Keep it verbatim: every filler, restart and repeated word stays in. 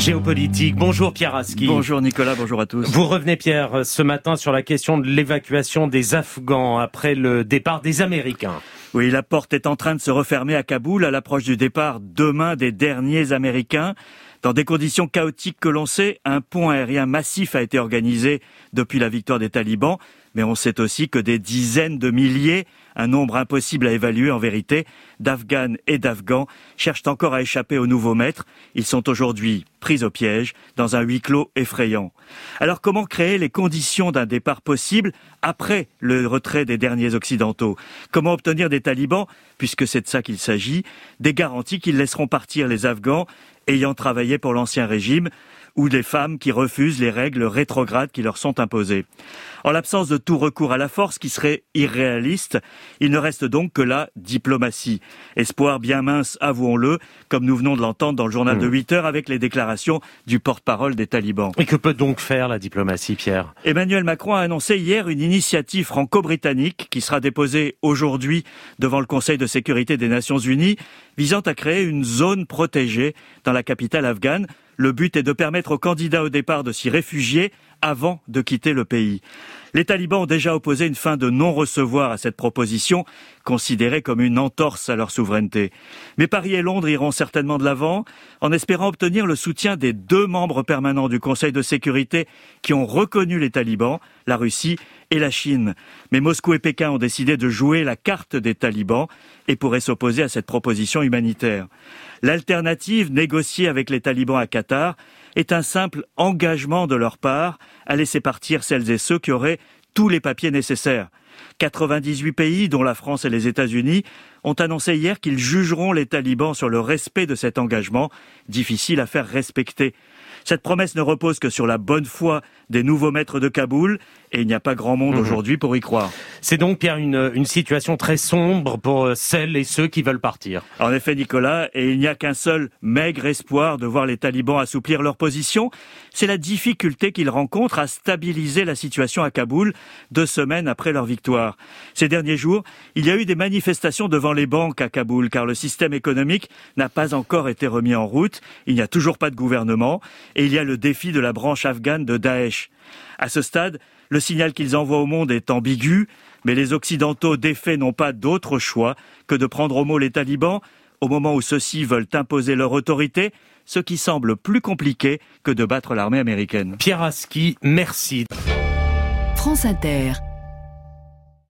Géopolitique. Bonjour Pierre Aski. Bonjour Nicolas, bonjour à tous. Vous revenez Pierre ce matin sur la question de l'évacuation des Afghans après le départ des Américains. Oui, la porte est en train de se refermer à Kaboul à l'approche du départ demain des derniers Américains. Dans des conditions chaotiques que l'on sait, un pont aérien massif a été organisé depuis la victoire des talibans, mais on sait aussi que des dizaines de milliers, un nombre impossible à évaluer en vérité, d'Afghanes et d'Afghans cherchent encore à échapper aux nouveaux maîtres. Ils sont aujourd'hui pris au piège dans un huis clos effrayant. Alors comment créer les conditions d'un départ possible après le retrait des derniers occidentaux ? Comment obtenir des talibans, puisque c'est de ça qu'il s'agit, des garanties qu'ils laisseront partir les Afghans ayant travaillé pour l'ancien régime, ou des femmes qui refusent les règles rétrogrades qui leur sont imposées. En l'absence de tout recours à la force qui serait irréaliste, il ne reste donc que la diplomatie. Espoir bien mince, avouons-le, comme nous venons de l'entendre dans le journal mmh. de huit heures avec les déclarations du porte-parole des talibans. Et que peut donc faire la diplomatie, Pierre ? Emmanuel Macron a annoncé hier une initiative franco-britannique qui sera déposée aujourd'hui devant le Conseil de sécurité des Nations Unies, visant à créer une zone protégée dans la capitale afghane. Le but est de permettre aux candidats au départ de s'y réfugier avant de quitter le pays. Les talibans ont déjà opposé une fin de non-recevoir à cette proposition, considérée comme une entorse à leur souveraineté. Mais Paris et Londres iront certainement de l'avant, en espérant obtenir le soutien des deux membres permanents du Conseil de sécurité qui ont reconnu les talibans, la Russie et la Chine. Mais Moscou et Pékin ont décidé de jouer la carte des talibans et pourraient s'opposer à cette proposition humanitaire. L'alternative négociée avec les talibans à Qatar est un simple engagement de leur part à laisser partir celles et ceux qui auraient tous les papiers nécessaires. quatre-vingt-dix-huit pays, dont la France et les États-Unis, ont annoncé hier qu'ils jugeront les talibans sur le respect de cet engagement, difficile à faire respecter. Cette promesse ne repose que sur la bonne foi des nouveaux maîtres de Kaboul, et il n'y a pas grand monde mmh. aujourd'hui pour y croire. C'est donc, Pierre, une, une situation très sombre pour celles et ceux qui veulent partir. En effet, Nicolas, et il n'y a qu'un seul maigre espoir de voir les talibans assouplir leur position, c'est la difficulté qu'ils rencontrent à stabiliser la situation à Kaboul deux semaines après leur victoire. Ces derniers jours, il y a eu des manifestations devant les banques à Kaboul, car le système économique n'a pas encore été remis en route, il n'y a toujours pas de gouvernement, et il y a le défi de la branche afghane de Daesh. À ce stade, le signal qu'ils envoient au monde est ambigu, mais les Occidentaux défaits n'ont pas d'autre choix que de prendre au mot les talibans au moment où ceux-ci veulent imposer leur autorité, ce qui semble plus compliqué que de battre l'armée américaine. Pierre Aski, merci. France Inter.